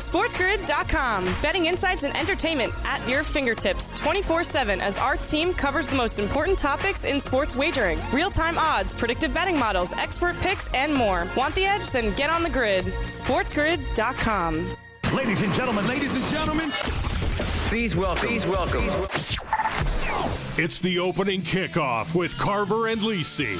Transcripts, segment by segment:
SportsGrid.com. Betting insights and entertainment at your fingertips 24/7 as our team covers the most important topics in sports wagering. Real-time odds, predictive betting models, expert picks, and more. Want the edge? Then get on the grid. SportsGrid.com. Ladies and gentlemen. Please welcome. It's the opening kickoff with Carver and Lisi.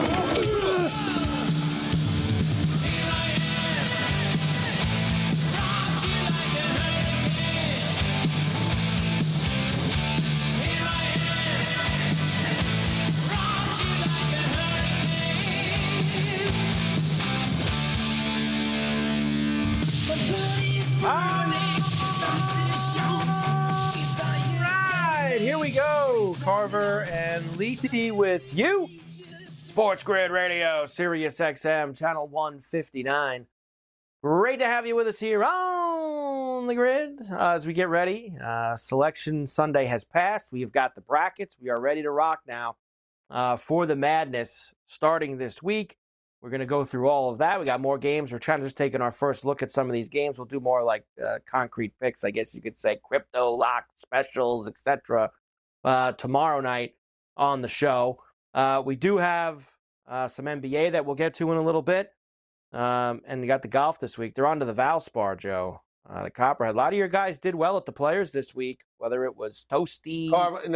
Here we go. Carver and Lisi with you. Sports Grid Radio, Sirius XM, channel 159. Great to have you with us here on the grid as we get ready. Selection Sunday has passed. We've got the brackets. We are ready to rock now for the madness starting this week. We're going to go through all of that. We got more games. We're trying to just taking our first look at some of these games. We'll do more like concrete picks, I guess you could say, crypto, lock, specials, etc. Tomorrow night on the show. We do have some NBA that we'll get to in a little bit. And we got the golf this week. They're on to the Valspar, Joe. The Copperhead. A lot of your guys did well at the Players this week, whether it was Toasty.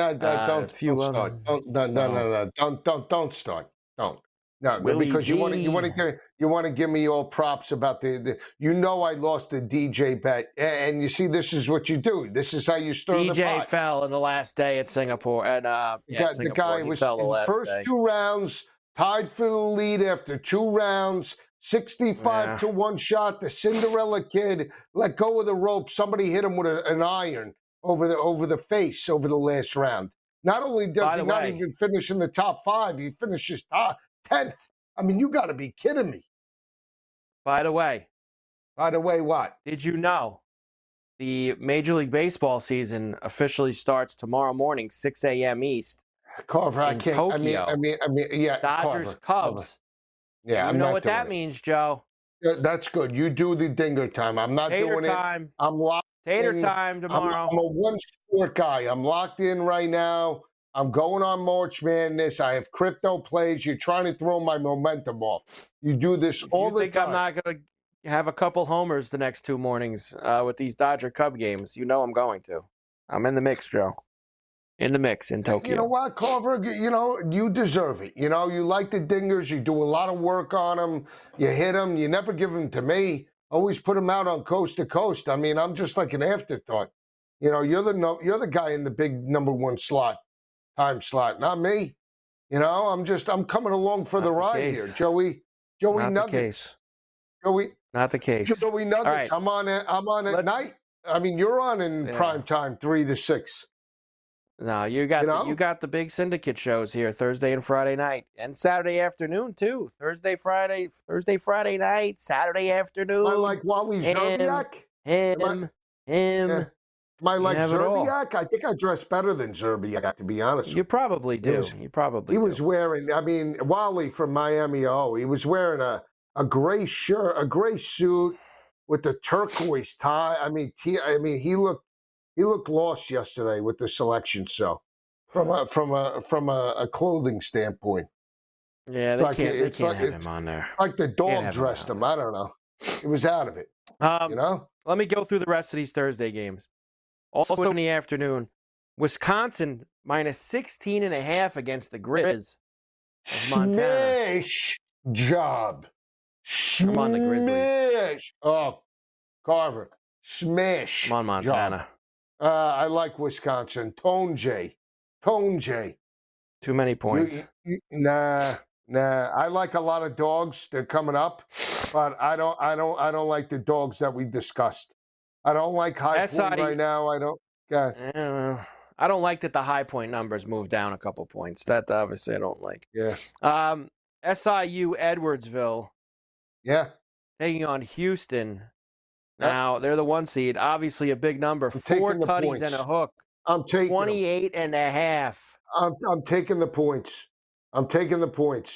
Don't start. No, Willie because Z. you want to give me all props about the I lost the DJ bet, and you see this is what you do. This is how you stir the pot. DJ fell in the last day at Singapore, and the guy was fell the in the last first day. 2 rounds tied for the lead after 2 rounds. 65 to 1 shot. The Cinderella kid let go of the rope. Somebody hit him with an iron over the face over the last round. Not only does he not even finish in the top 5, he finishes top 10th. I mean, you got to be kidding me. By the way, what? Did you know the Major League Baseball season officially starts tomorrow morning, 6 a.m. East? Carver, I can't. Tokyo. I mean, yeah. Dodgers, Cubs. Yeah, you know what that means, Joe. That's good. You do the dinger time. I'm not doing time. it. I'm locked Tater in. time tomorrow. I'm a one-sport guy. I'm locked in right now. I'm going on March Madness. I have crypto plays. You're trying to throw my momentum off. You do this all the time. I'm not going to have a couple homers the next 2 mornings with these Dodger Cub games. You know I'm going to. I'm in the mix, Joe. In the mix in Tokyo. You know what, Carver? You deserve it. You like the dingers. You do a lot of work on them. You hit them. You never give them to me. Always put them out on coast to coast. I mean, I'm just like an afterthought. You're the guy in the big number 1 time slot, not me. I'm coming along for the ride here, Joey. Not Nuggets. The case. Joey. Not the case. Joey Nuggets. Right. I'm on at night. I mean, you're on in prime time, 3 to 6. No, you got the big syndicate shows here Thursday and Friday night, and Saturday afternoon too. Thursday, Friday night, Saturday afternoon. I like Wally Zerbiak. Him. Am I like Zerbiak? I think I dress better than Zerbiak, to be honest. You probably do. He was wearing, Wally from Miami O, he was wearing a gray shirt, a gray suit with the turquoise tie. I mean, he looked lost yesterday with the selection. So, from a clothing standpoint, yeah, they can't have him on there. It's like the dog dressed him. I don't know. It was out of it. Let me go through the rest of these Thursday games. Also in the afternoon, Wisconsin minus 16.5 against the Grizz of Montana. Smash job. Come on, the Grizzlies. Oh, Carver. Smash. Come on, Montana. I like Wisconsin. Tone J. Too many points. Nah. I like a lot of dogs. They're coming up, but I don't like the dogs that we discussed. I don't like High Point right now. I don't like that the High Point numbers moved down a couple points. That obviously I don't like. Yeah. SIU Edwardsville. Yeah. Taking on Houston. Now, they're the 1 seed. Obviously a big number. 4 tutties and a hook. I'm taking 28.5. I'm taking the points.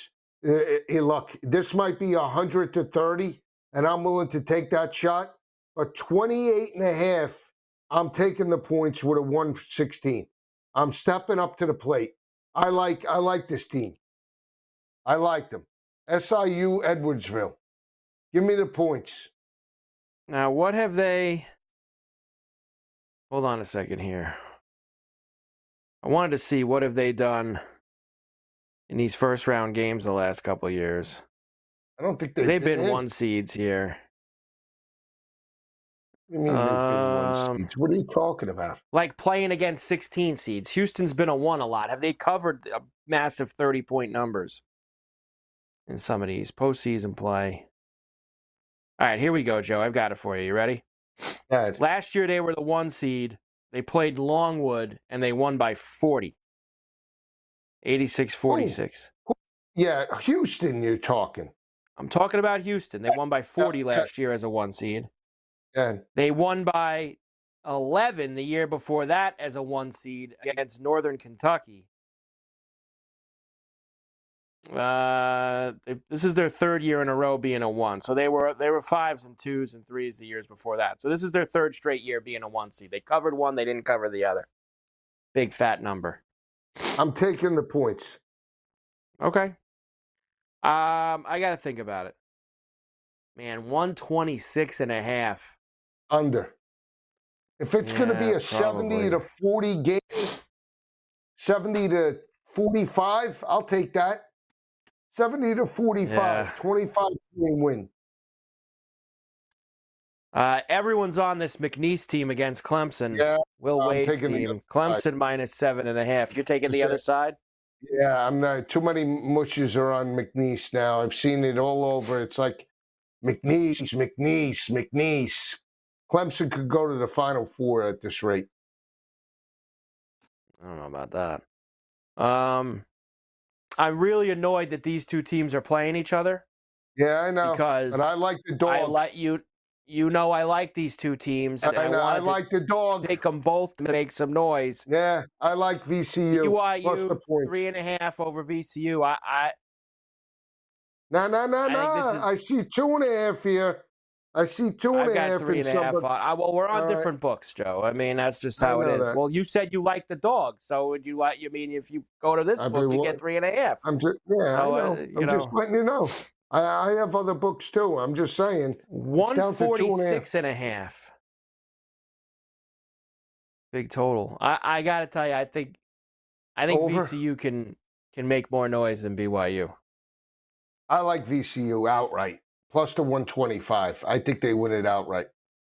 Look, this might be 100 to 30, and I'm willing to take that shot. but 28.5, I'm taking the points with a 116. I'm stepping up to the plate. I like this team. I like them. SIU Edwardsville. Give me the points. Now, what have they... Hold on a second here. I wanted to see what have they done in these first-round games the last couple of years. I don't think they've been 1 seeds here. What do you mean they've been 1 seeds? What are you talking about? Like playing against 16 seeds. Houston's been a 1 a lot. Have they covered a massive 30-point numbers in some of these postseason play? All right, here we go, Joe. I've got it for you. You ready? Dad. Last year, they were the 1 seed. They played Longwood, and they won by 40. 86-46. Yeah, Houston, you're talking. I'm talking about Houston. They won by 40 last year as a 1 seed. And they won by 11 the year before that as a 1 seed against Northern Kentucky. This is their 3rd year in a row being a 1. So they were 5s and 2s and 3s the years before that. So this is their 3rd straight year being a 1 seed. They covered 1, they didn't cover the other. Big fat number. I'm taking the points. Okay. I got to think about it. Man, 126.5. Under. If it's going to be a 70 to 40 game, 70 to 45, I'll take that. 70 to 45, 25 game win. Everyone's on this McNeese team against Clemson. Yeah, Will Wade's team. Clemson minus 7.5. You're taking the other side? Yeah, I'm not. Too many mushes are on McNeese now. I've seen it all over. It's like McNeese. Clemson could go to the Final Four at this rate. I don't know about that. I'm really annoyed that these two teams are playing each other. Yeah, I know. Because and I like the dog. I like these two teams. I know. I like the dog. Take them both to make some noise. Yeah, I like VCU. BYU, 3.5 over VCU. No. I see 2.5 here. I see 2.5. I've got 3.5. Well, we're on different books, Joe. I mean, that's just how it is. That. Well, you said you like the dog, so would you like? You mean if you go to this book, you get 3.5? I know. I'm just letting you know. I have other books too. I'm just saying. 146.5. Big total. I got to tell you, I think over. VCU can make more noise than BYU. I like VCU outright. Plus the 125. I think they win it outright.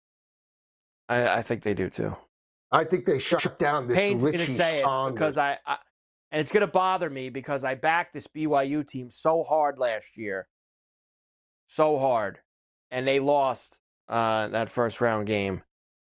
I think they do too. I think they shut down this Richie Saunders. Because and it's going to bother me because I backed this BYU team so hard last year. So hard. And they lost that first round game.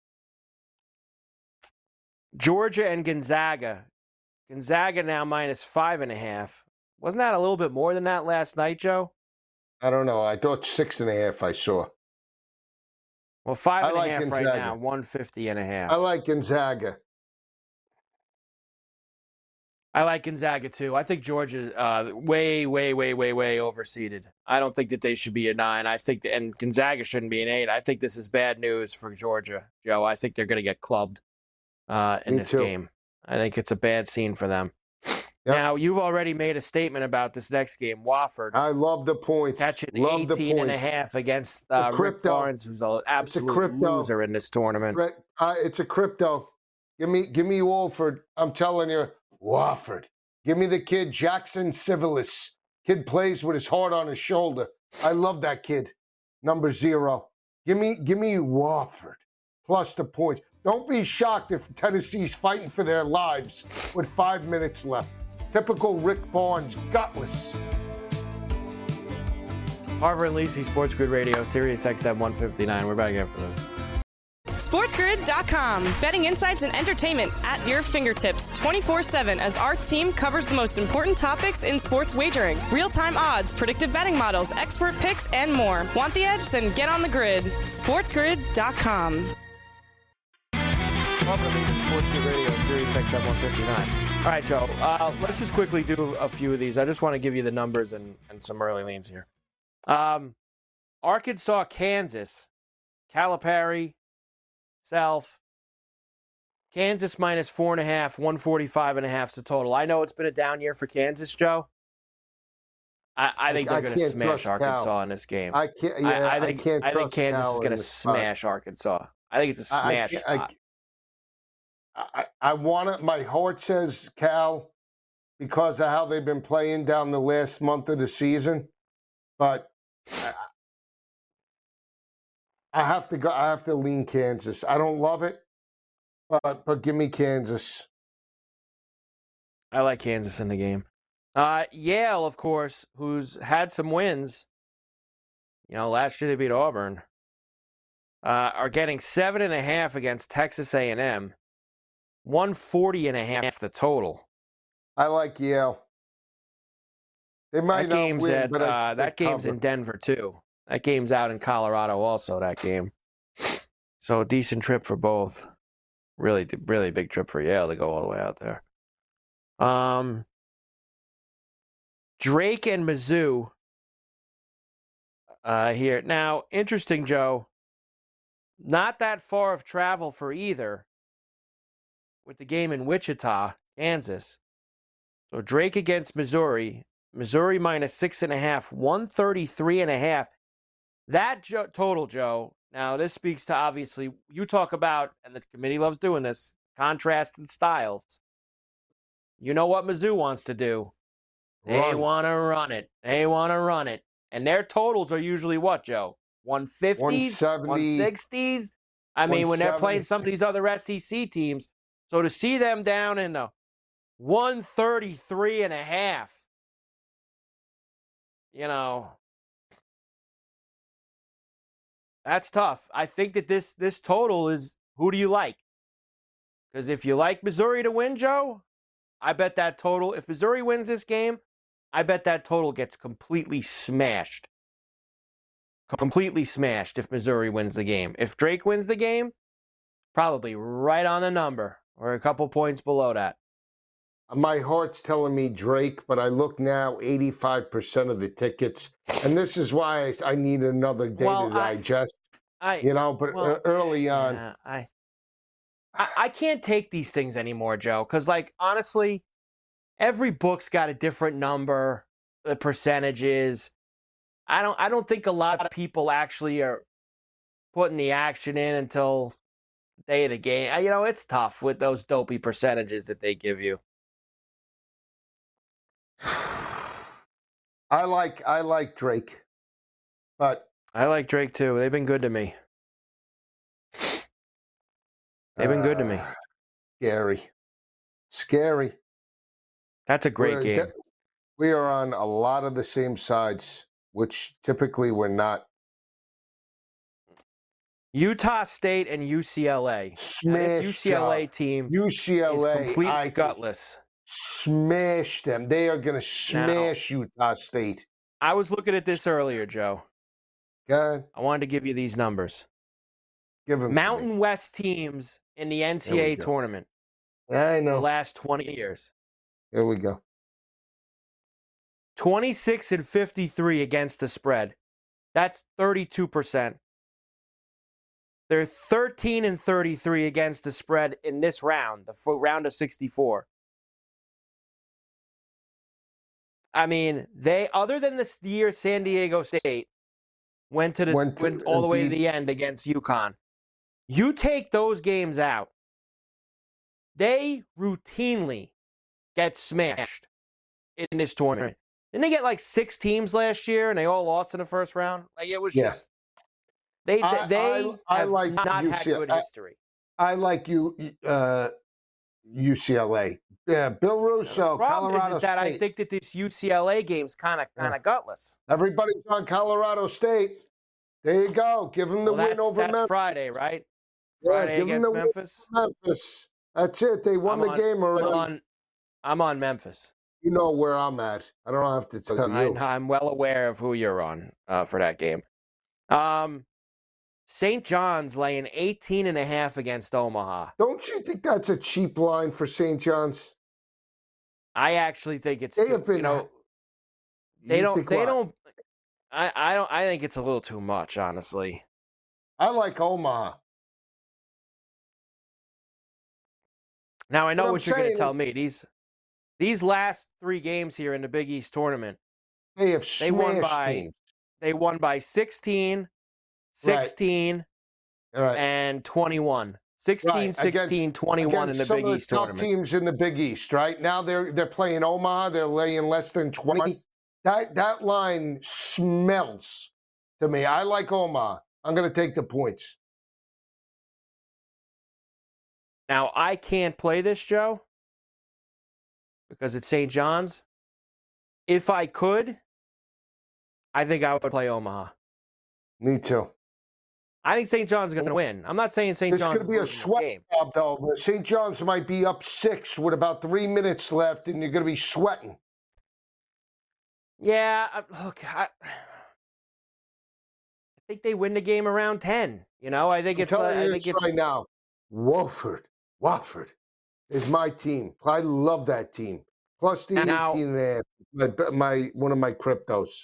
Georgia and Gonzaga. Gonzaga now minus 5.5. Wasn't that a little bit more than that last night, Joe? I don't know. I thought 6.5 I saw. Well, 5.5 right now, 150.5. I like Gonzaga. I like Gonzaga too. I think Georgia way overseeded. I don't think that they should be a 9. I think and Gonzaga shouldn't be an 8. I think this is bad news for Georgia, Joe. I think they're going to get clubbed in this game. I think it's a bad scene for them. Yep. Now, you've already made a statement about this next game, Wofford. I love the points. Catching 18.5 against Rick Barnes, who's an absolute loser in this tournament. It's a crypto. Give me Wofford. I'm telling you, Wofford. Give me the kid, Jackson Civilis. Kid plays with his heart on his shoulder. I love that kid. Number 0. Give me Wofford. Plus the points. Don't be shocked if Tennessee's fighting for their lives with 5 minutes left. Typical Rick Barnes, gutless. Harvard and Lisi, Sports Grid Radio, Sirius XM 159. We're back after this. SportsGrid.com. Betting insights and entertainment at your fingertips 24/7 as our team covers the most important topics in sports wagering. Real-time odds, predictive betting models, expert picks, and more. Want the edge? Then get on the grid. SportsGrid.com. Harvard and Lisi, Sports Grid Radio, Sirius XM 159. All right, Joe, let's just quickly do a few of these. I just want to give you the numbers and some early leans here. Arkansas, Kansas. Calipari, Self. Kansas minus 4.5, 145.5 is the total. I know it's been a down year for Kansas, Joe. I think they're going to smash Arkansas in this game. I think Kansas is going to smash Arkansas. I think it's a smash spot. I want it. My heart says Cal because of how they've been playing down the last month of the season, but I have to go. I have to lean Kansas. I don't love it, but give me Kansas. I like Kansas in the game. Yale, of course, who's had some wins. Last year they beat Auburn. Are getting 7.5 against Texas A&M. 140.5 the total. I like Yale. They might that not game's win, at, but that game's in Denver too. That game's out in Colorado also. That game. So a decent trip for both. Really, really big trip for Yale to go all the way out there. Drake and Mizzou here. Now, interesting, Joe. Not that far of travel for either with the game in Wichita, Kansas. So Drake against Missouri. Missouri minus 6.5, 133.5. That total, Joe. Now, this speaks to, obviously, you talk about, and the committee loves doing this, contrast in styles. You know what Mizzou wants to do. They want to run it. They want to run it. And their totals are usually what, Joe? 150s, 170, 160s? I mean, when they're playing some of these other SEC teams. So to see them down in the 133.5, that's tough. I think that this total is, who do you like? Because if you like Missouri to win, Joe, I bet that total, if Missouri wins this game, I bet that total gets completely smashed. Completely smashed if Missouri wins the game. If Drake wins the game, probably right on the number or a couple points below that. My heart's telling me Drake, but I look now, 85% of the tickets. And this is why I need another day to digest. Early on. Yeah, I can't take these things anymore, Joe, because, honestly, every book's got a different number, the percentages. I don't think a lot of people actually are putting the action in until the day of the game. It's tough with those dopey percentages that they give you. I like Drake, but I like Drake too. They've been good to me. They've been good to me. Scary. That's a great game. We are on a lot of the same sides, which typically we're not. Utah State and UCLA. Smash this UCLA team. UCLA is completely gutless. Smash them. They are going to smash Utah State. I was looking at this earlier, Joe. Good. I wanted to give you these numbers. Give them Mountain West teams in the NCAA tournament. I know. The last 20 years. Here we go. 26 and 53 against the spread. That's 32%. They're 13 and 33 against the spread in this round, the round of 64. I mean, they, other than this year San Diego State went all the way to the end against UConn. You take those games out, they routinely get smashed in this tournament. Didn't they get 6 teams last year and they all lost in the first round? It was just they have not had good history. I like UCLA. Yeah, Bill Russo, Colorado is that State. I think that this UCLA game's kind of gutless. Everybody's on Colorado State. There you go. Give them the win over Memphis. That's Friday, right? Yeah, Friday give them the Memphis. Win over Memphis. That's it. They won the game already. I'm on Memphis. You know where I'm at. I don't have to tell you. I'm well aware of who you're on for that game. St. John's laying 18.5 against Omaha. Don't you think that's a cheap line for St. John's? I actually think it's. They have been. They don't. I think it's a little too much, honestly. I like Omaha. Now, I know What what I'm you're going saying to tell is- me. These last 3 games here in the Big East tournament, They have they won smashed by teams. they won by 16, Right. 16, All right. and 21. 16, Right. 16, 21 in Against the some Big of the East top tournament. teams in the Big East, right? Now they're playing Omaha. They're laying less than 20. That line smells to me. I like Omaha. I'm going to take the points. Now, I can't play this, Joe, because it's St. John's. If I could, I think I would play Omaha. Me too. I think St. John's is going to win. I'm not saying St. This John's could be a losing this sweat game. job, though. St. John's might be up 6 with about 3 minutes left, and you're going to be sweating. Yeah, look, I think they win the game around 10. You know, I think I'm it's. telling I you think this it's right now. Wofford is my team. I love that team. Plus the Now- 18.5. One of my cryptos.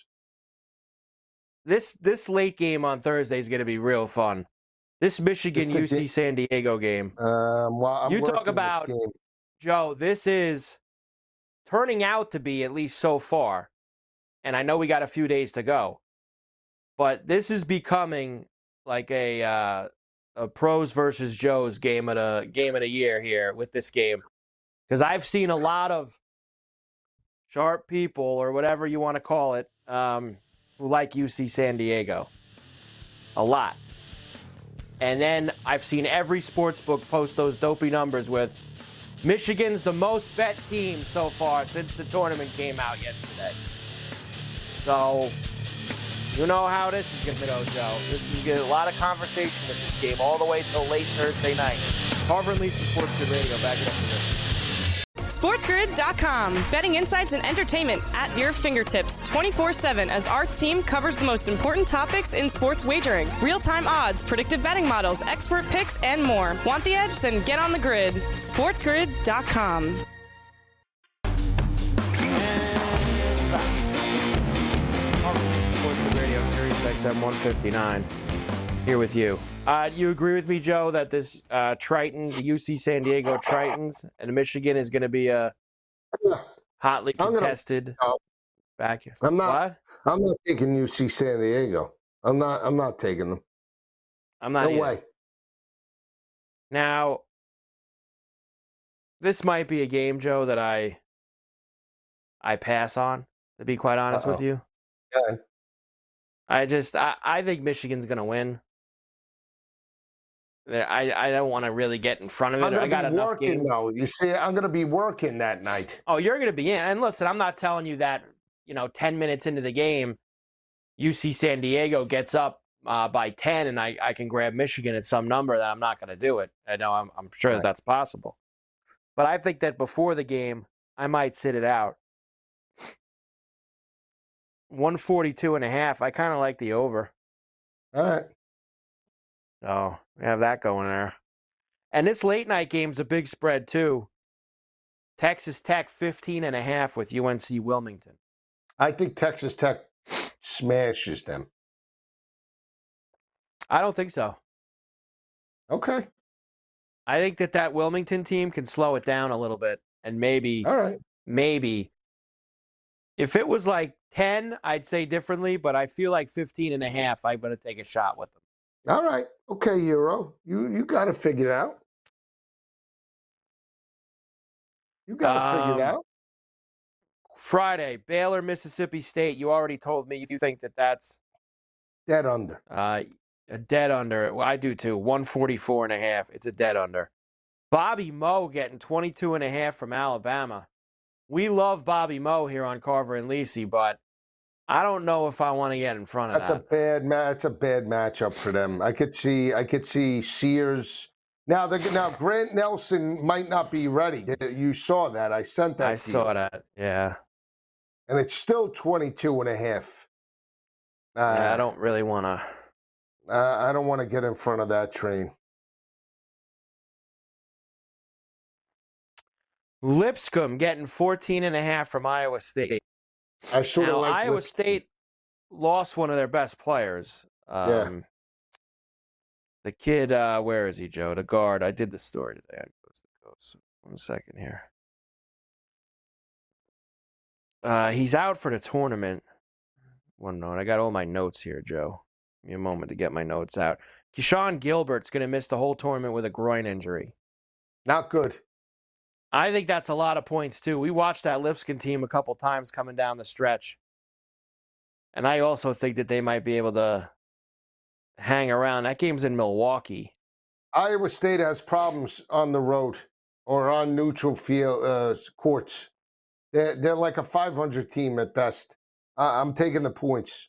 this late game on Thursday is going to be real fun. This Michigan It's the UC ga- San Diego game, Well, I'm You talk working this about- game. Joe. This is turning out to be, at least so far, and I know we got a few days to go, but this is becoming like a pros versus Joes game of the year here with this game, because I've seen a lot of sharp people, or whatever you want to call it, who like UC San Diego a lot. And then I've seen every sports book post those dopey numbers with Michigan's the most bet team so far since the tournament came out yesterday. So, you know how this is going to go, Joe. This is going to get a lot of conversation with this game all the way till late Thursday night. Carver and Lisa, Sports Grid Radio, back it up to this. SportsGrid.com. Betting insights and entertainment at your fingertips 24/7 as our team covers the most important topics in sports wagering. Real-time odds, predictive betting models, expert picks, and more. Want the edge? Then get on the grid. SportsGrid.com. Sports Grid Radio, Sirius XM 159. Here with you. You agree with me, Joe, that this Triton, the UC San Diego Tritons, and Michigan is going to be a hotly contested back here? I'm not. What? I'm not taking UC San Diego. I'm not taking them. I'm not. No either. way. Now, this might be a game, Joe, that I pass on. To be quite honest with you, Okay. I think Michigan's going to win. I don't want to really get in front of it. I'm I going got to be enough working, games. though. You see, I'm going to be working that night. Oh, you're going to be in. And listen, I'm not telling you that, 10 minutes into the game, UC San Diego gets up by 10 and I can grab Michigan at some number. That I'm not going to do it. I know I'm sure Right. that's possible. But I think that before the game, I might sit it out. 142.5. I kind of like the over. All right. So we have that going there. And this late night game's a big spread too. Texas Tech 15.5 with UNC Wilmington. I think Texas Tech smashes them. I don't think so. Okay. I think that Wilmington team can slow it down a little bit. And maybe, All right. if it was like 10, I'd say differently, but I feel like 15.5, I'm going to take a shot with them. All right. Okay, Hero. You got to figure it out. You got to figure it out. Friday, Baylor, Mississippi State. You already told me you think that's Dead under. a dead under. Well, I do too. 144.5. It's a dead under. Bobby Moe getting 22.5 from Alabama. We love Bobby Moe here on Carver and Lisi, but I don't know if I want to get in front of That's that. That's a bad matchup for them. I could see Sears. Now Grant Nelson might not be ready. You saw that. I sent that. I saw that. Yeah. And it's still 22.5. Yeah, I don't really want to. I don't want to get in front of that train. Lipscomb getting 14.5 from Iowa State. I sort of Now, like Iowa Lipscomb. State lost one of their best players. Yeah. The kid, where is he, Joe? The guard. I did the story today on Coast to Coast. 1 second here. He's out for the tournament. One note. I got all my notes here, Joe. Give me a moment to get my notes out. Keyshawn Gilbert's going to miss the whole tournament with a groin injury. Not good. I think that's a lot of points, too. We watched that Lipscomb team a couple times coming down the stretch. And I also think that they might be able to hang around. That game's in Milwaukee. Iowa State has problems on the road or on neutral field courts. They're like a 500 team at best. I'm taking the points.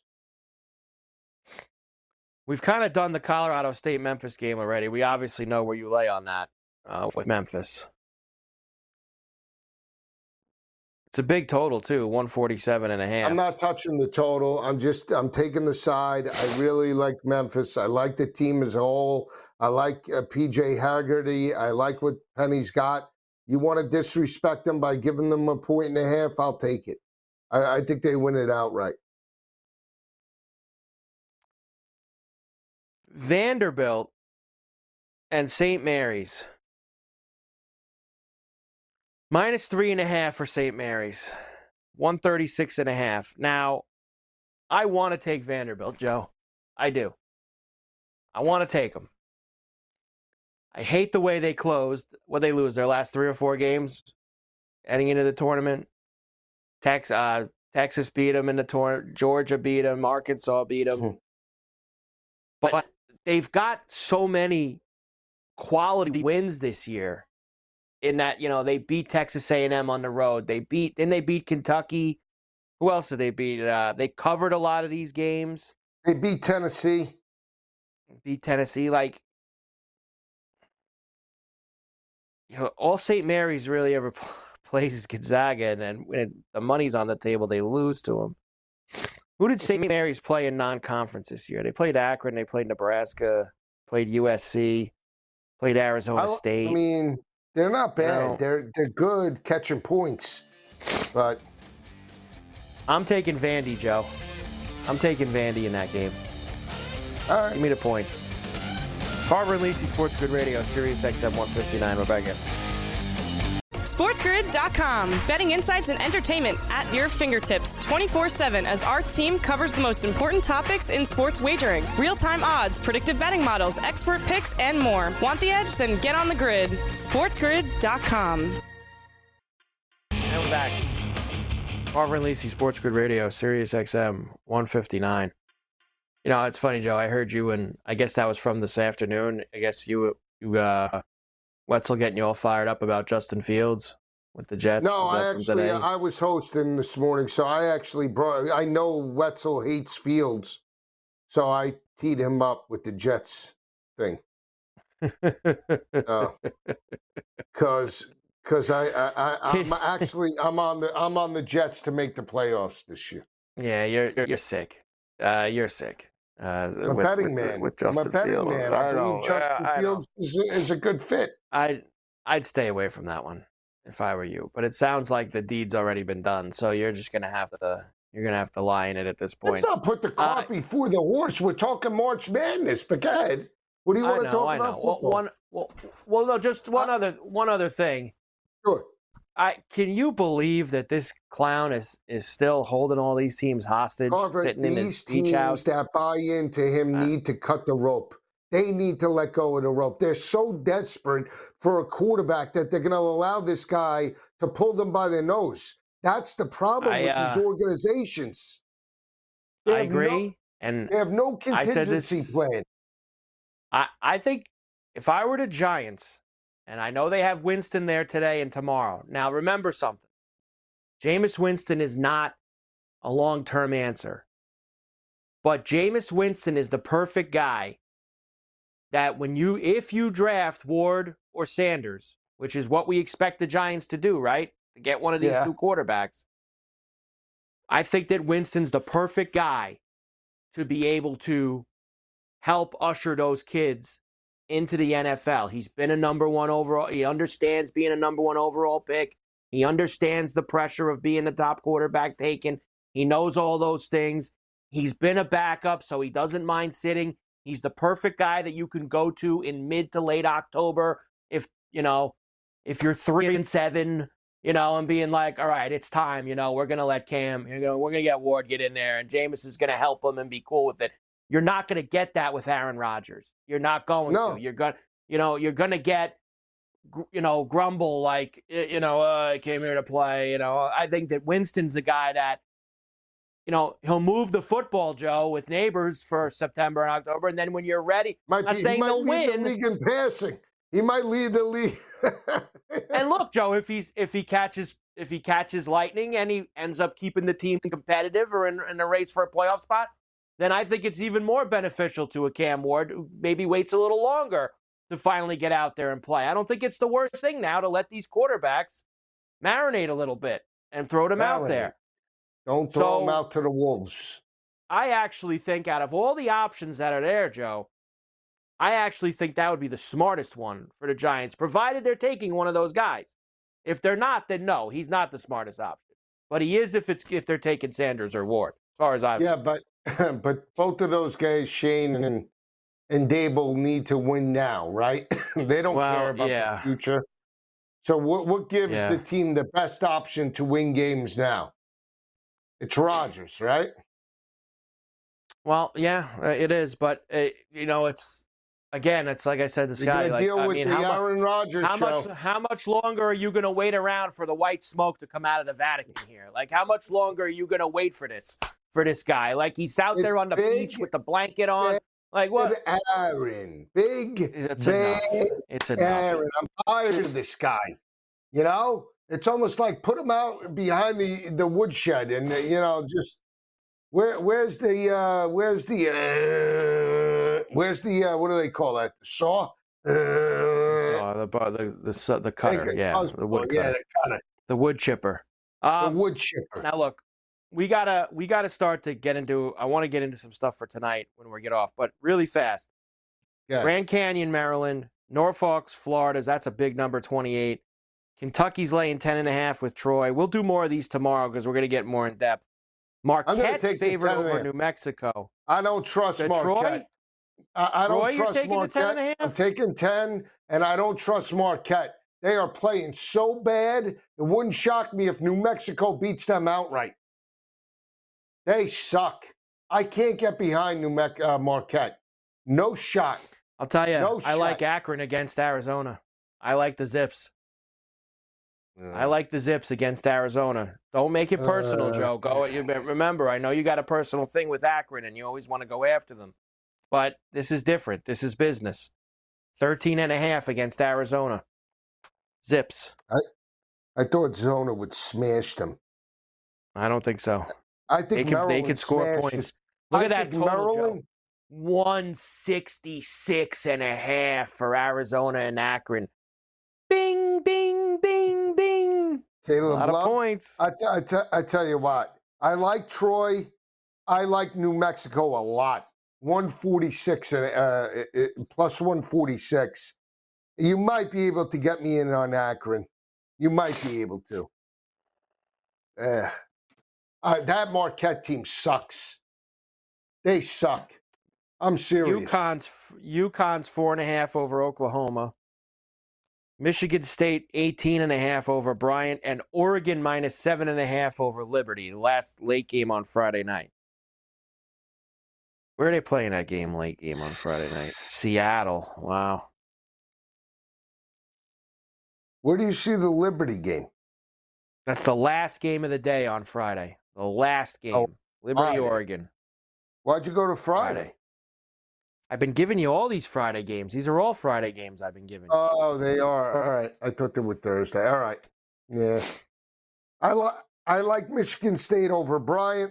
We've kind of done the Colorado State-Memphis game already. We obviously know where you lay on that with Memphis. It's a big total, too, 147.5. I'm not touching the total. I'm taking the side. I really like Memphis. I like the team as a whole. I like PJ Haggerty. I like what Penny's got. You want to disrespect them by giving them 1.5 points? I'll take it. I think they win it outright. Vanderbilt and St. Mary's. -3.5 for St. Mary's. 136.5. Now, I want to take Vanderbilt, Joe. I do. I want to take them. I hate the way they closed. What they lose, their last 3 or 4 games heading into the tournament. Texas beat them in the tournament. Georgia beat them. Arkansas beat them. But they've got so many quality wins this year. In that, they beat Texas A&M on the road. They beat Kentucky. Who else did they beat? They covered a lot of these games. They beat Tennessee. All St. Mary's really ever plays is Gonzaga, and when the money's on the table, they lose to them. Who did St. Mary's play in non-conference this year? They played Akron, they played Nebraska, played USC, played Arizona State. I mean, they're not bad. They're good catching points, but I'm taking Vandy, Joe. I'm taking Vandy in that game. All right. Give me the points. Carver and Lisi, Sports Grid Radio, Sirius XM 159. We're back in. SportsGrid.com. Betting insights and entertainment at your fingertips 24/7 as our team covers the most important topics in sports wagering. Real-time odds, predictive betting models, expert picks, and more. Want the edge? Then get on the grid. SportsGrid.com. And we're back. Carver and Lisi, Sports Grid Radio, Sirius XM 159. It's funny, Joe. I heard you, and I guess that was from this afternoon. I guess Wetzel getting you all fired up about Justin Fields with the Jets. No, I was hosting this morning, so I know Wetzel hates Fields, so I teed him up with the Jets thing. Because I'm on the Jets to make the playoffs this year. Yeah, you're sick. You're sick. I'm a betting man. I'm a betting man. I believe Justin Fields is a good fit. I'd stay away from that one if I were you. But it sounds like the deed's already been done, so you're just gonna have to lie in it at this point. Let's not put the cart before the horse. We're talking March Madness. But go ahead. What do you want to talk about? Football? No, just one other thing. Sure. Can you believe that this clown is still holding all these teams hostage, Carver, sitting in his beach house? These teams that buy into him need to cut the rope. They need to let go of the rope. They're so desperate for a quarterback that they're going to allow this guy to pull them by the nose. That's the problem with these organizations. I agree. And they have no contingency plan. I think if I were the Giants, and I know they have Winston there today and tomorrow. Now, remember something. Jameis Winston is not a long-term answer. But Jameis Winston is the perfect guy that if you draft Ward or Sanders, which is what we expect the Giants to do, right? To get one of these two quarterbacks. I think that Winston's the perfect guy to be able to help usher those kids into the NFL. He's been a number 1 overall. He understands being a number 1 overall pick. He understands the pressure of being the top quarterback taken. He knows all those things. He's been a backup, so he doesn't mind sitting. He's the perfect guy that you can go to in mid to late October if you're 3-7, and being like, all right, it's time, we're going to let Cam, we're going to get Ward get in there, and Jameis is going to help him and be cool with it. You're not going to get that with Aaron Rodgers. You're not going to. You're going to get, grumble like, I came here to play. I think that Winston's the guy that, he'll move the football, Joe, with neighbors for September and October, and then when you're ready, he might lead the league in passing. He might lead the league. And look, Joe, if he catches lightning and he ends up keeping the team competitive or in a race for a playoff spot, then I think it's even more beneficial to a Cam Ward who maybe waits a little longer to finally get out there and play. I don't think it's the worst thing now to let these quarterbacks marinate a little bit and throw them out there. Don't throw them out to the wolves. I actually think out of all the options that are there, Joe, I actually think that would be the smartest one for the Giants, provided they're taking one of those guys. If they're not, then no, he's not the smartest option. But he is if they're taking Sanders or Ward, as far as I've but both of those guys, Shane and Dable, need to win now, right? They don't care about the future. So what gives the team the best option to win games now? It's Rodgers, right? Well, yeah, it is, but it's like I said, this guy. Aaron Rodgers show. How much longer are you going to wait around for the white smoke to come out of the Vatican here? Like, how much longer are you going to wait for this guy? Like, he's out there on the beach with the blanket on. Like what? Aaron, it's enough. It's enough. Aaron, I'm tired of this guy. It's almost like put him out behind the woodshed and just where's the what do they call that? The saw? The cutter, the wood cutter. The wood chipper. The wood chipper. Now look, we gotta start to get into. I want to get into some stuff for tonight when we get off, but really fast. Yeah. Grand Canyon, Maryland, Norfolk, Florida. That's a big number, 28. Kentucky's laying 10.5 with Troy. We'll do more of these tomorrow because we're going to get more in depth. Marquette's favored over New Mexico. I don't trust Marquette. I don't trust Marquette. I'm taking 10, and I don't trust Marquette. They are playing so bad, it wouldn't shock me if New Mexico beats them outright. They suck. I can't get behind Marquette. No shot. I'll tell you, I like Akron against Arizona. I like the Zips. I like the Zips against Arizona. Don't make it personal, Joe. Remember, I know you got a personal thing with Akron, and you always want to go after them. But this is different. This is business. 13.5 against Arizona. Zips. I thought Zona would smash them. I don't think so. I think they could score points. Look at that total, Maryland. 166.5 for Arizona and Akron. Bing, bing, bing, bing. Caleb a lot of points. I tell you what. I like Troy. I like New Mexico a lot. 146 plus 146. You might be able to get me in on Akron. You might be able to. That Marquette team sucks. They suck. I'm serious. UConn's 4.5 over Oklahoma. Michigan State 18.5 over Bryant, and Oregon minus 7.5 over Liberty. The last late game on Friday night. Where are they playing that game? Late game on Friday night. Seattle. Wow. Where do you see the Liberty game? That's the last game of the day on Friday. The last game. Liberty, Oregon. Why'd you go to Friday? I've been giving you all these Friday games. These are all Friday games I've been giving you. Oh, they are. All right. I thought they were Thursday. All right. Yeah. I like Michigan State over Bryant.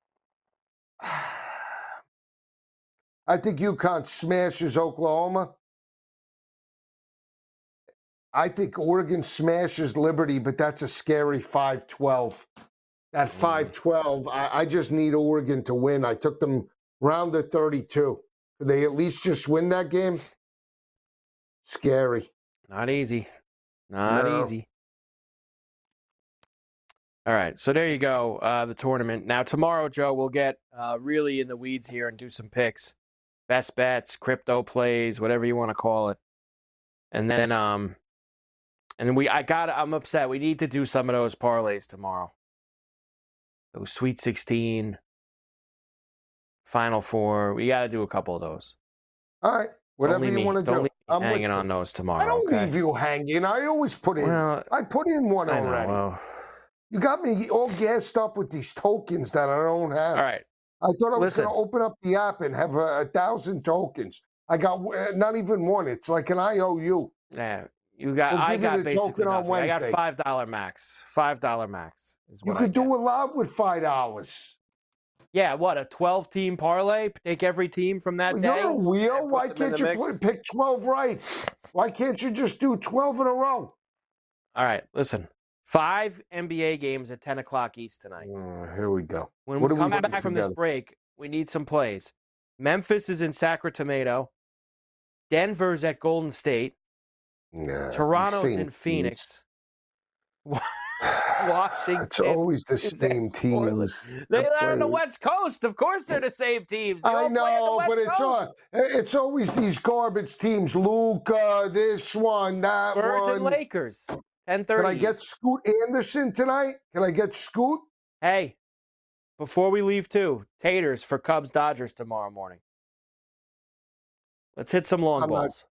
I think UConn smashes Oklahoma. I think Oregon smashes Liberty, but that's a scary 5-12. At 5-12, I just need Oregon to win. I took them round to 32. Could they at least just win that game? Scary. Not easy. Not easy. All right, so there you go, the tournament. Now, tomorrow, Joe, we'll get really in the weeds here and do some picks. best bets, crypto plays, whatever you want to call it. And then I'm upset. We need to do some of those parlays tomorrow. Those Sweet 16, Final Four. We got to do a couple of those. All right. Whatever you want to do. Don't leave me I'm hanging on those tomorrow. I don't leave you hanging. I always put in. Well, I put in one already. Well, you got me all gassed up with these tokens that I don't have. all right. I thought I was going to open up the app and have 1,000 tokens. I got not even one. It's like an IOU. Yeah, I got basically nothing. I got $5 max. $5 max. You could do a lot with $5. Yeah, what, a 12-team parlay? Take every team from that day? You're a wheel. Why can't you pick 12 right? Why can't you just do 12 in a row? All right, listen. 5 NBA games at 10 o'clock East tonight. Here we go. When we come back from this break, we need some plays. Memphis is in Sacramento. Denver's at Golden State. Toronto's in Phoenix. Washington. It's always the same teams. They're on the West Coast. Of course, they're the same teams. I know, but it's always these garbage teams. Luka, this one, that Spurs one. And Lakers. 10:30. Can I get Scoot Anderson tonight? Can I get Scoot? Hey, before we leave too, taters for Cubs Dodgers tomorrow morning. Let's hit some long balls.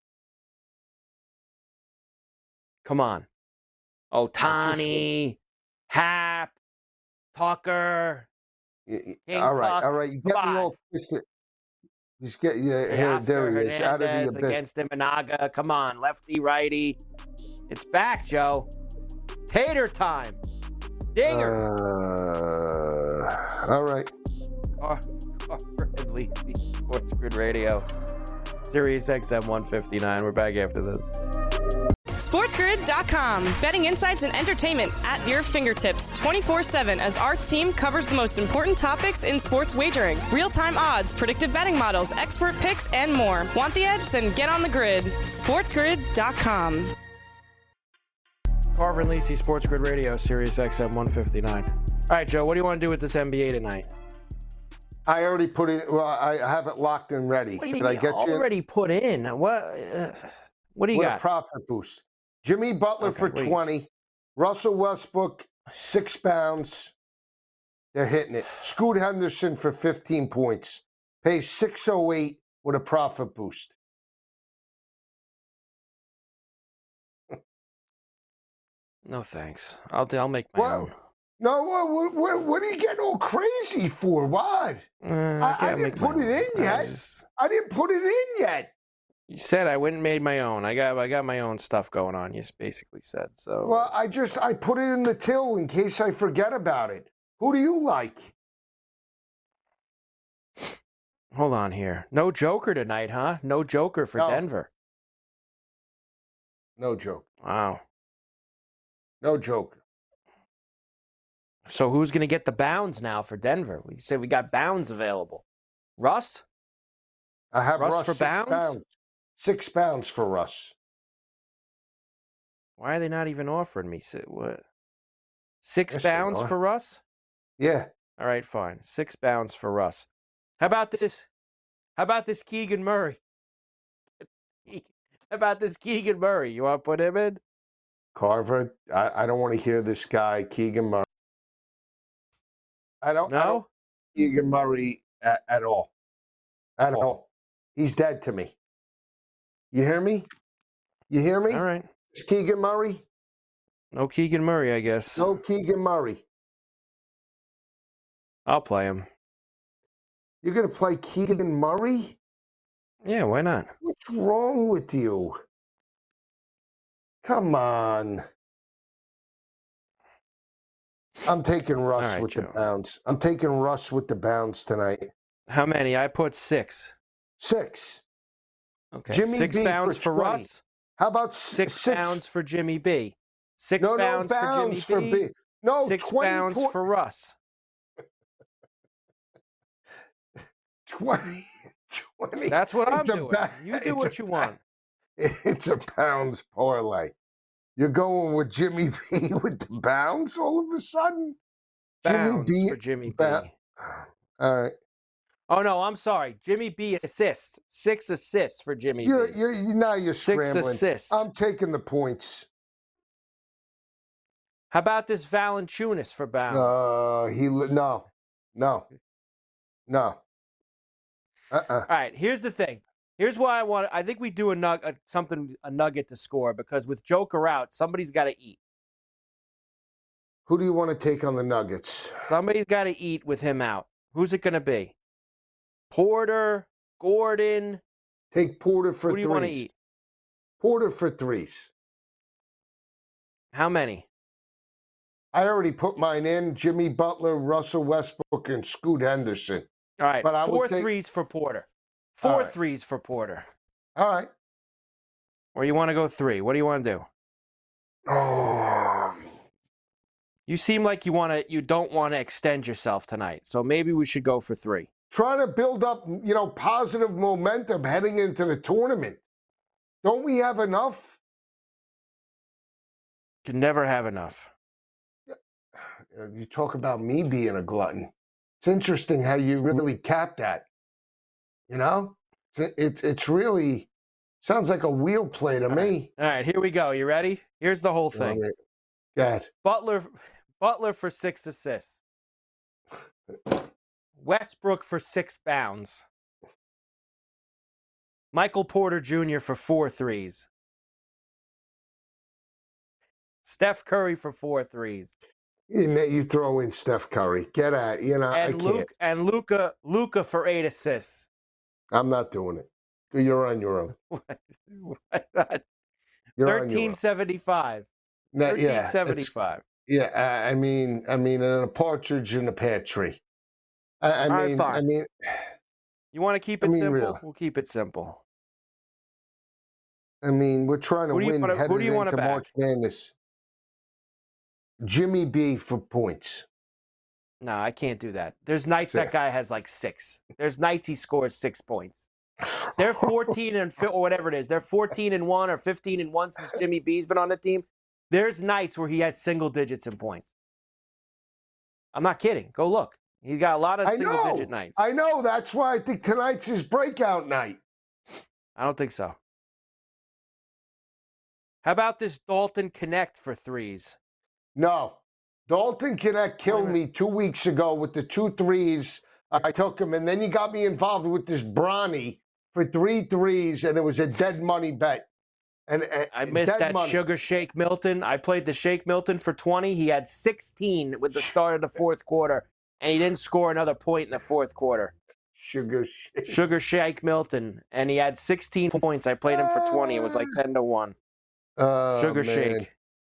Come on. Oh, Tani, Hap, Tucker. All right. You get me all twisted. Just get here. There he is, out of the abyss. Against Imanaga. Come on, lefty, righty. It's back, Joe. Tater time. Dinger. All right. Carver and Lisi, Sports Grid Radio. Sirius XM 159. We're back after this. SportsGrid.com. Betting insights and entertainment at your fingertips 24/7 as our team covers the most important topics in sports wagering. Real-time odds, predictive betting models, expert picks, and more. Want the edge? Then get on the grid. SportsGrid.com. Carver and Lisi, Sports Grid Radio, Sirius XM 159. All right, Joe, what do you want to do with this NBA tonight? I already put it. Well, I have it locked and ready. Did I get you already put in? What do you got? A profit boost. Jimmy Butler for 20. Russell Westbrook, 6 pounds. They're hitting it. Scoot Henderson for 15 points. Pays 608 with a profit boost. No thanks. I'll make my own. No, what are you getting all crazy for? What? I didn't put it in yet. I didn't put it in yet. You said I went and made my own. I got my own stuff going on. You basically said so. Well, I put it in the till in case I forget about it. Who do you like? Hold on here. No Joker tonight, huh? No Joker for Denver. No joke. Wow. No joke. So who's going to get the bounds now for Denver? We said we got bounds available. Russ? I have Russ for 6 pounds. 6 pounds for Russ. Why are they not even offering me? What? 6 pounds for Russ? Yeah. All right, fine. 6 pounds for Russ. How about this? How about this Keegan Murray? How about this Keegan Murray? You want to put him in? Carver, I don't want to hear this guy, Keegan Murray. I don't Keegan Murray at all. At all. He's dead to me. You hear me? You hear me? All right. It's Keegan Murray? No Keegan Murray, I guess. No Keegan Murray. I'll play him. You're going to play Keegan Murray? Yeah, why not? What's wrong with you? Come on. I'm taking Russ with the bounds. I'm taking Russ with the bounds tonight. How many? I put 6. 6. Okay. Jimmy 6 B pounds for Russ. How about 6 pounds for Jimmy B? 6 pounds for Jimmy B. No, 6 pounds for Russ. 20. That's what I'm doing. You do what you want. It's a pounds parlay. You're going with Jimmy B with the bounds all of a sudden? Bounds for Jimmy B. All right. Oh, no, I'm sorry. Jimmy B assists. 6 assists for Jimmy B. Now you're 6 scrambling. assists. I'm taking the points. How about this Valanciunas for Bounds? No. All right, here's the thing. Here's why I think we do a nugget to score, because with Joker out, somebody's got to eat. Who do you want to take on the Nuggets? Somebody's got to eat with him out. Who's it going to be? Porter, Gordon. Take Porter for Who do threes. you want to eat? Porter for threes. How many? I already put mine in. Jimmy Butler, Russell Westbrook, and Scoot Henderson. All right, But I would 4 take- threes for Porter. All 4 right. threes for Porter. All right. Or you want to go 3? What do you want to do? Oh, You seem like you don't want to extend yourself tonight, so maybe we should go for 3. trying to build up, positive momentum heading into the tournament. Don't we have enough? Can never have enough. You talk about me being a glutton. It's interesting how you really cap that. It's really sounds like a wheel play to me. All right, here we go. You ready? Here's the whole thing. Go ahead. Butler for 6 assists. Westbrook for 6 bounds. Michael Porter Jr. for 4 threes. Steph Curry for 4 threes. You throw in Steph Curry. Get at I can't. Luka for 8 assists. I'm not doing it. You're on your own. You're on your own. 1375. Yeah, 1375. yeah. I mean, a partridge in a pear tree. All right, fine. You want to keep it simple? Really. We'll keep it simple. We're trying to win headed into March Madness. Jimmy B for points. No, I can't do that. There's nights that guy has like 6. There's nights he scores 6 points. They're 14 and or whatever it is. They're 14-1 or 15-1 since Jimmy B's been on the team. There's nights where he has single digits in points. I'm not kidding. Go look. He got a lot of single digit nights. I know. That's why I think tonight's his breakout night. I don't think so. How about this Dalton Connect for threes? No. Dalton Connect killed me 2 weeks ago with the 2 threes. I took him, and then he got me involved with this Bronny for 3 threes, and it was a dead money bet. And I missed that Sugar Shake Milton. I played the Shake Milton for 20. He had 16 with the start of the fourth quarter, and he didn't score another point in the fourth quarter. Sugar Shake Milton, and he had 16 points. I played him for 20. It was like 10-1. Sugar Shake.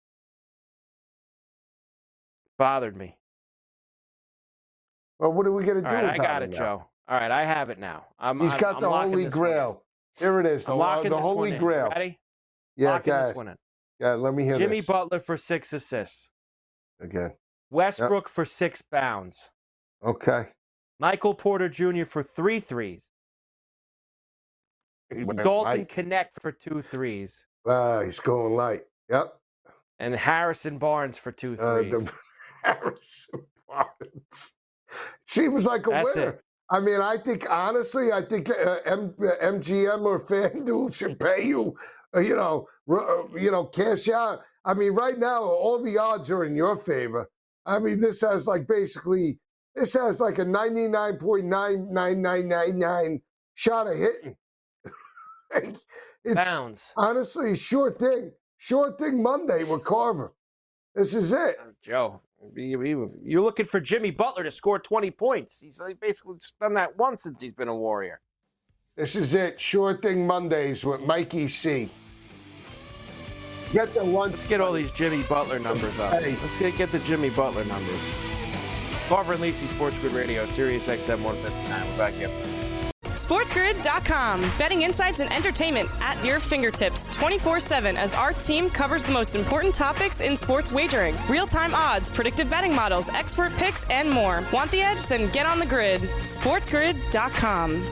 Bothered me. Well, what are we going to do All right, about I got it, now? Joe. All right, I have it now. He's got the Holy Grail. Here it is, the Holy Grail. Ready? Yeah, guys. Yeah, let me hear Jimmy this. Butler for 6 assists. Again. Westbrook for 6 bounds. Okay. Michael Porter Jr. for 3 threes. Dalton Connect for 2 threes. He's going light. Yep. And Harrison Barnes for 2 threes. Harrison Barnes. Seems like a winner. It. I think, honestly, MGM or FanDuel should pay you, cash out. Right now, all the odds are in your favor. This has like a 99.99999 shot of hitting. It's Bounds. Honestly, sure thing Monday with Carver. This is it. Joe, you're looking for Jimmy Butler to score 20 points. He's basically done that once since he's been a Warrior. This is it. Sure thing Mondays with Mikey C. Get the one. Let's get all these Jimmy Butler numbers up. Hey. Let's get the Jimmy Butler numbers. Carver and Lisi, Sports Grid Radio, Sirius XM 159. We're back here. SportsGrid.com. Betting insights and entertainment at your fingertips 24/7 as our team covers the most important topics in sports wagering. Real-time odds, predictive betting models, expert picks, and more. Want the edge? Then get on the grid. SportsGrid.com.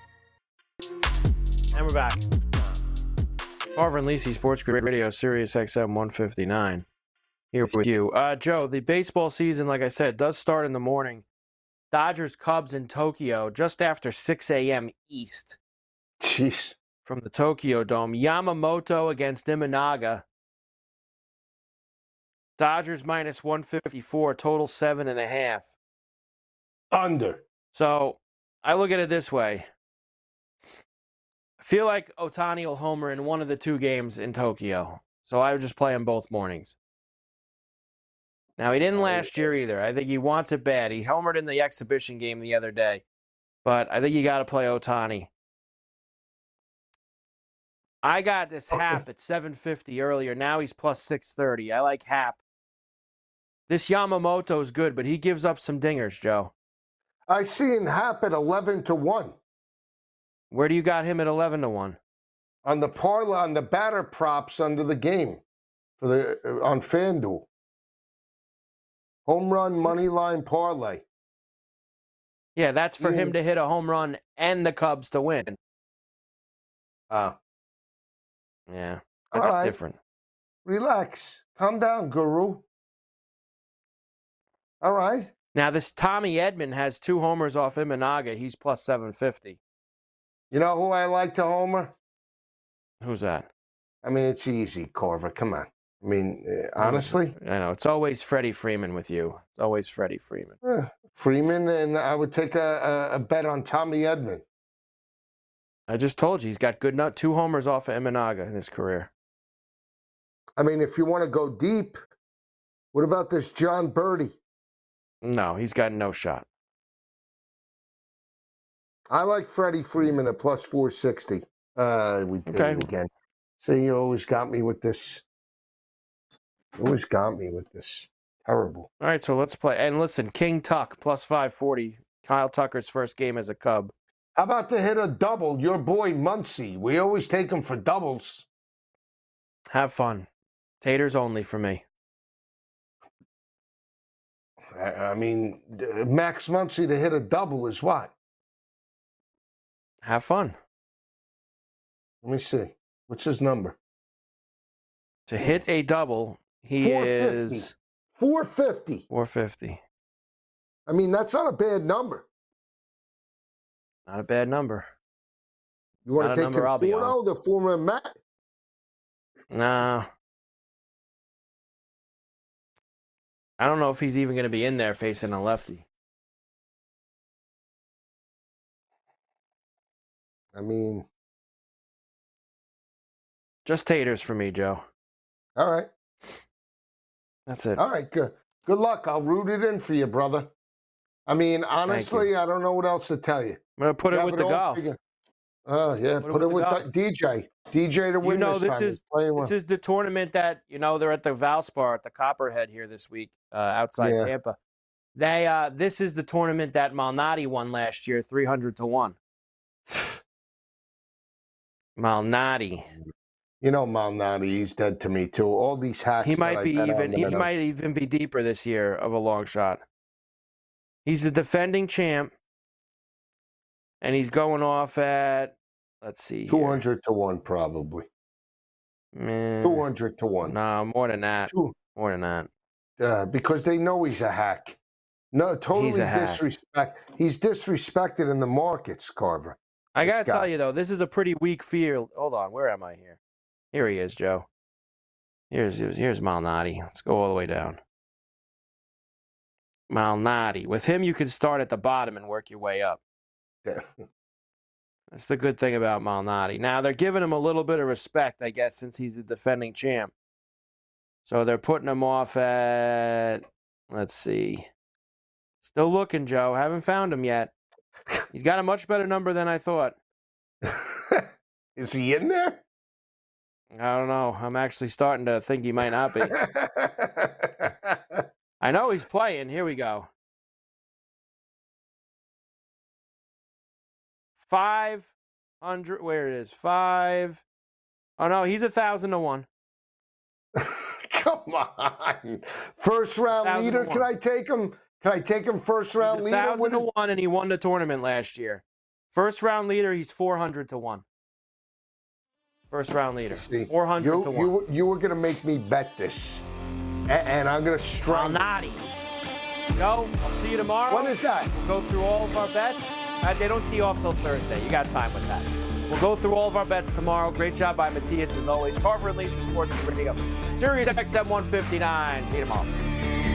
And we're back. Carver and Lisi, Sports Grid Radio, Sirius XM 159. Here with you. Joe, the baseball season, like I said, does start in the morning. Dodgers Cubs in Tokyo just after 6 a.m. East Jeez. from the Tokyo Dome. Yamamoto against Imanaga. Dodgers minus 154, total 7.5. Under. So I look at it this way. I feel like Ohtani will homer in one of the two games in Tokyo. So I would just play him both mornings. Now, he didn't last year either. I think he wants it bad. He homered in the exhibition game the other day. But I think you got to play Ohtani. I got this Hap at 750 earlier. Now he's plus 630. I like Hap. This Yamamoto is good, but he gives up some dingers, Joe. I see him Hap at 11-1. Where do you got him at 11-1? On the parlay, on the batter props under the game for the on FanDuel. Home run money line parlay. Yeah, that's for him to hit a home run and the Cubs to win. Yeah, that's different. Relax. Calm down, Guru. All right. Now, this Tommy Edman has 2 homers off Imanaga. He's plus 750. You know who I like to homer? Who's that? I mean, it's easy, Carver. Come on. I mean, honestly. I know. It's always Freddie Freeman with you. It's always Freddie Freeman. Freeman, and I would take a bet on Tommy Edman. I just told you, he's got 2 homers off of Imanaga in his career. I mean, if you want to go deep, what about this John Birdie? No, he's got no shot. I like Freddie Freeman at plus 460. We did it again. See, you always got me with this. Terrible. All right, so let's play. And listen, King Tuck, plus 540. Kyle Tucker's first game as a Cub. How about to hit a double? Your boy Muncy. We always take him for doubles. Have fun. Taters only for me. I mean, Max Muncy to hit a double is what? Have fun. Let me see. What's his number? To hit a double, he 450. is 450. 450. I mean, that's not a bad number. Not a bad number. You want Not to a take number I'll be Conforto, the former Matt? Nah. I don't know if he's even going to be in there facing a lefty. I mean, just taters for me, Joe. all right. That's it. All right, good. Good luck. I'll root it in for you, brother. I mean, honestly, I don't know what else to tell you. I'm going to put it with the golf. Oh, yeah. Put it with DJ. DJ to win this time. This is the tournament that, they're at the Valspar at the Copperhead here this week outside Tampa. This is the tournament that Malnati won last year, 300-1. Malnati. Malnati, he's dead to me too. All these hacks. He might even be deeper this year of a long shot. He's the defending champ, and he's going off at, let's see, 200-1 probably. 200-1. No, more than that. More than that. Because they know he's a hack. No, totally disrespect. He's disrespected in the markets, Carver. I got to tell you, though, this is a pretty weak field. Hold on. Where am I here? Here he is, Joe. Here's Malnati. Let's go all the way down. Malnati. With him, you can start at the bottom and work your way up. Yeah. That's the good thing about Malnati. Now, they're giving him a little bit of respect, I guess, since he's the defending champ. So they're putting him off at, let's see. Still looking, Joe. Haven't found him yet. He's got a much better number than I thought. Is he in there? I don't know. I'm actually starting to think he might not be. I know he's playing. Here we go. 500. Where it is? 5. Oh, no. He's 1,000-1. Come on. First round leader. Can I take him? Can I take him first round leader? 1,000-1, and he won the tournament last year. First round leader, he's 400-1. First round leader, 400-1. You were going to make me bet this, and I'm going to strike. Malnati. Joe, I'll see you tomorrow. When is that? We'll go through all of our bets. They don't tee off till Thursday. You got time with that. We'll go through all of our bets tomorrow. Great job by Matthias, as always. Carver and Lisa, Sports Radio. Sirius XM 159. See you tomorrow.